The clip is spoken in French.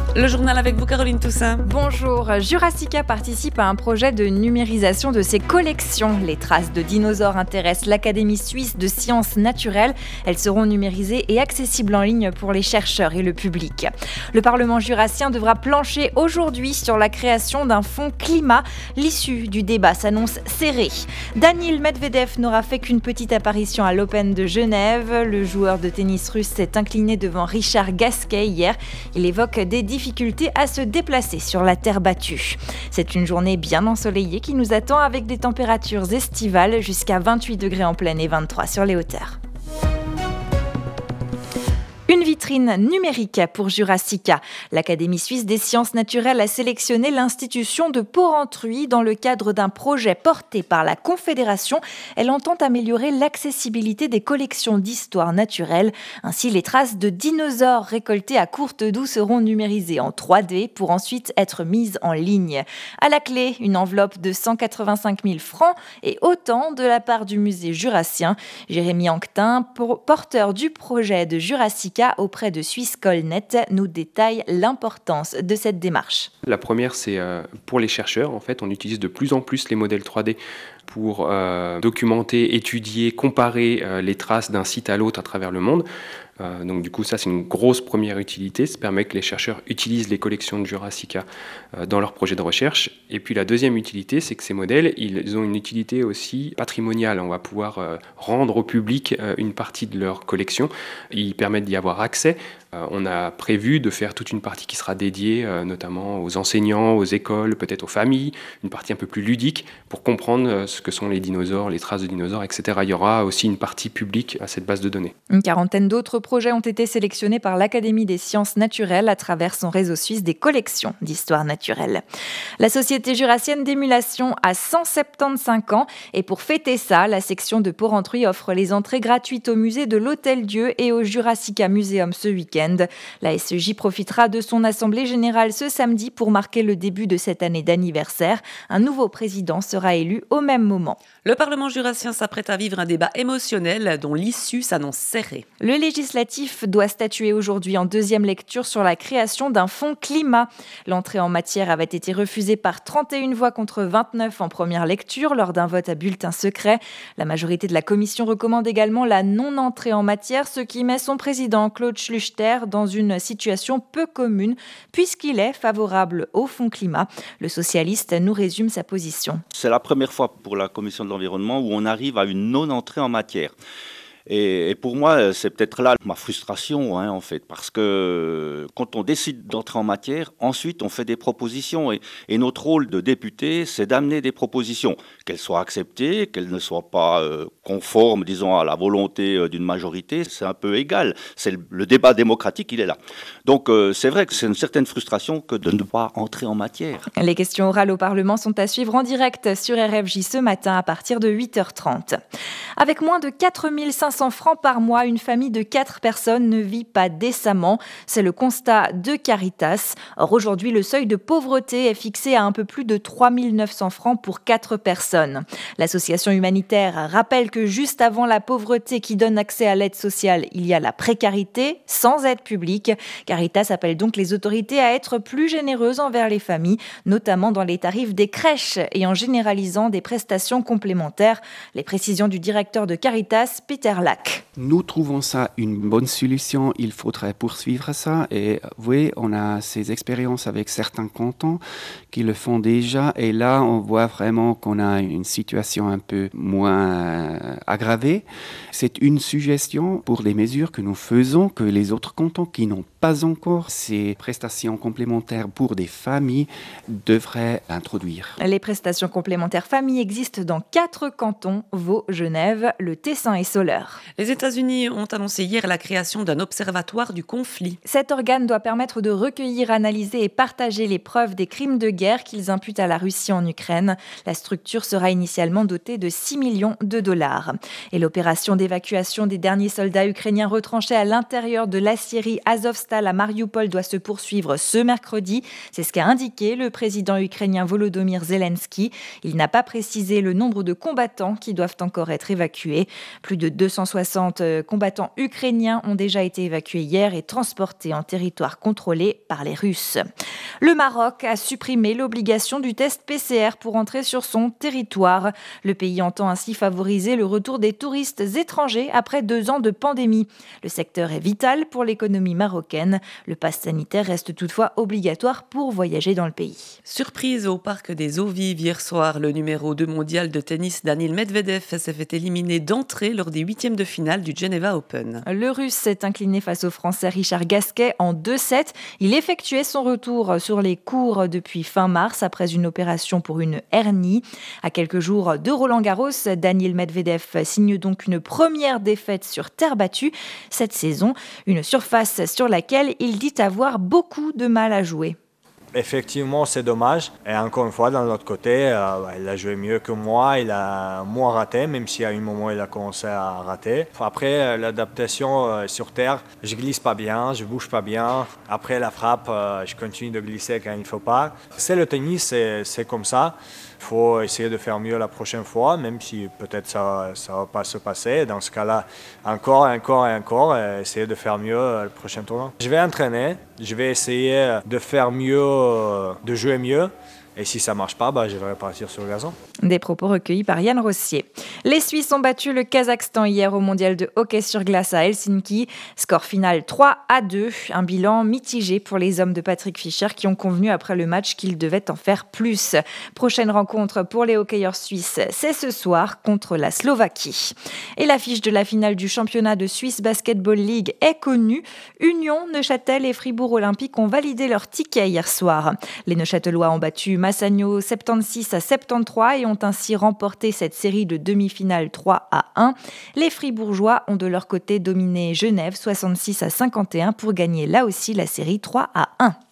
Le journal avec vous, Caroline Toussaint. Bonjour. Jurassica participe à un projet de numérisation de ses collections. Les traces de dinosaures intéressent l'Académie suisse de sciences naturelles. Elles seront numérisées et accessibles en ligne pour les chercheurs et le public. Le Parlement jurassien devra plancher aujourd'hui sur la création d'un fonds climat. L'issue du débat s'annonce serrée. Daniil Medvedev n'aura fait qu'une petite apparition à l'Open de Genève. Le joueur de tennis russe s'est incliné devant Richard Gasquet hier. Il évoque des difficultés à se déplacer sur la terre battue. C'est une journée bien ensoleillée qui nous attend avec des températures estivales jusqu'à 28 degrés en plaine et 23 sur les hauteurs. Une vitrine numérique pour Jurassica. L'Académie suisse des sciences naturelles a sélectionné l'institution de Porrentruy dans le cadre d'un projet porté par la Confédération. Elle entend améliorer l'accessibilité des collections d'histoire naturelle. Ainsi, les traces de dinosaures récoltées à Courtedoux seront numérisées en 3D pour ensuite être mises en ligne. À la clé, une enveloppe de 185 000 francs et autant de la part du musée jurassien. Jérémy Anquetin, porteur du projet de Jurassica auprès de Swisscolnet, nous détaille l'importance de cette démarche. La première, c'est pour les chercheurs. En fait, on utilise de plus en plus les modèles 3D pour documenter, étudier, comparer les traces d'un site à l'autre à travers le monde. Donc du coup, ça, c'est une grosse première utilité. Ça permet que les chercheurs utilisent les collections de Jurassica dans leurs projets de recherche. Et puis la deuxième utilité, c'est que ces modèles, ils ont une utilité aussi patrimoniale. On va pouvoir rendre au public une partie de leur collection. Ils permettent d'y avoir accès. On a prévu de faire toute une partie qui sera dédiée notamment aux enseignants, aux écoles, peut-être aux familles, une partie un peu plus ludique pour comprendre ce que sont les dinosaures, les traces de dinosaures, etc. Il y aura aussi une partie publique à cette base de données. Une quarantaine d'autres projets ont été sélectionnés par l'Académie des sciences naturelles à travers son réseau suisse des collections d'histoire naturelle. La Société jurassienne d'émulation a 175 ans et pour fêter ça, la section de Porrentruy offre les entrées gratuites au musée de l'Hôtel-Dieu et au Jurassica Museum ce week-end. La SEJ profitera de son assemblée générale ce samedi pour marquer le début de cette année d'anniversaire. Un nouveau président sera élu au même moment. Le Parlement jurassien s'apprête à vivre un débat émotionnel dont l'issue s'annonce serrée. Le législatif doit statuer aujourd'hui en deuxième lecture sur la création d'un fonds climat. L'entrée en matière avait été refusée par 31 voix contre 29 en première lecture lors d'un vote à bulletin secret. La majorité de la commission recommande également la non-entrée en matière, ce qui met son président Claude Schluchter dans une situation peu commune puisqu'il est favorable au fonds climat. Le socialiste nous résume sa position. C'est la première fois pour la commission de l'environnement où on arrive à une non-entrée en matière. Et pour moi, c'est peut-être là ma frustration, en fait, parce que quand on décide d'entrer en matière, ensuite on fait des propositions. Et notre rôle de député, c'est d'amener des propositions, qu'elles soient acceptées, qu'elles ne soient pas conformes, disons, à la volonté d'une majorité. C'est un peu égal. C'est le débat démocratique, il est là. Donc c'est vrai que c'est une certaine frustration que de ne pas entrer en matière. Les questions orales au Parlement sont à suivre en direct sur RFJ ce matin à partir de 8h30. Avec moins de 4 500 francs par mois, une famille de 4 personnes ne vit pas décemment. C'est le constat de Caritas. Or, aujourd'hui, le seuil de pauvreté est fixé à un peu plus de 3 900 francs pour 4 personnes. L'association humanitaire rappelle que juste avant la pauvreté qui donne accès à l'aide sociale, il y a la précarité sans aide publique. Caritas appelle donc les autorités à être plus généreuses envers les familles, notamment dans les tarifs des crèches et en généralisant des prestations complémentaires. Les précisions du directeur de Caritas, Peter Lack. Nous trouvons ça une bonne solution, il faudrait poursuivre ça et oui, on a ces expériences avec certains cantons qui le font déjà et là on voit vraiment qu'on a une situation un peu moins aggravée. C'est une suggestion pour les mesures que nous faisons que les autres cantons qui n'ont pas encore ces prestations complémentaires pour des familles devraient introduire. Les prestations complémentaires familles existent dans 4 cantons, Vaud, Genève, le Tessin et Soleure. Les États-Unis ont annoncé hier la création d'un observatoire du conflit. Cet organe doit permettre de recueillir, analyser et partager les preuves des crimes de guerre qu'ils imputent à la Russie en Ukraine. La structure sera initialement dotée de 6 millions de dollars. Et l'opération d'évacuation des derniers soldats ukrainiens retranchés à l'intérieur de l'aciérie Azovstal à Mariupol doit se poursuivre ce mercredi. C'est ce qu'a indiqué le président ukrainien Volodymyr Zelensky. Il n'a pas précisé le nombre de combattants qui doivent encore être évacués. Plus de 200 260 combattants ukrainiens ont déjà été évacués hier et transportés en territoire contrôlé par les Russes. Le Maroc a supprimé l'obligation du test PCR pour entrer sur son territoire. Le pays entend ainsi favoriser le retour des touristes étrangers après 2 ans de pandémie. Le secteur est vital pour l'économie marocaine. Le pass sanitaire reste toutefois obligatoire pour voyager dans le pays. Surprise au parc des Eaux Vives hier soir, le numéro 2 mondial de tennis Daniil Medvedev s'est fait éliminer d'entrée lors des 8e de finale du Geneva Open. Le Russe s'est incliné face au Français Richard Gasquet en 2-7. Il effectuait son retour sur les courts depuis fin mars après une opération pour une hernie. À quelques jours de Roland-Garros, Daniil Medvedev signe donc une première défaite sur terre battue cette saison, une surface sur laquelle il dit avoir beaucoup de mal à jouer. Effectivement, c'est dommage. Et encore une fois, d'un autre côté, il a joué mieux que moi. Il a moins raté, même si à un moment, il a commencé à rater. Après, l'adaptation sur terre, je glisse pas bien, je bouge pas bien. Après la frappe, je continue de glisser quand il ne faut pas. C'est le tennis, c'est comme ça. Il faut essayer de faire mieux la prochaine fois, même si peut-être ça ne va pas se passer. Dans ce cas-là, encore, essayer de faire mieux le prochain tournoi. Je vais entraîner, je vais essayer de faire mieux, de jouer mieux. Et si ça ne marche pas, je vais repartir sur le gazon. Des propos recueillis par Yann Rossier. Les Suisses ont battu le Kazakhstan hier au mondial de hockey sur glace à Helsinki. Score final 3-2. Un bilan mitigé pour les hommes de Patrick Fischer qui ont convenu après le match qu'ils devaient en faire plus. Prochaine rencontre pour les hockeyeurs suisses, c'est ce soir contre la Slovaquie. Et l'affiche de la finale du championnat de Suisse Basketball League est connue. Union, Neuchâtel et Fribourg Olympique ont validé leur ticket hier soir. Les Neuchâtelois ont battu Massagno 76-73 et ont ainsi remporté cette série de demi-finales 3-1. Les Fribourgeois ont de leur côté dominé Genève 66-51 pour gagner là aussi la série 3-1.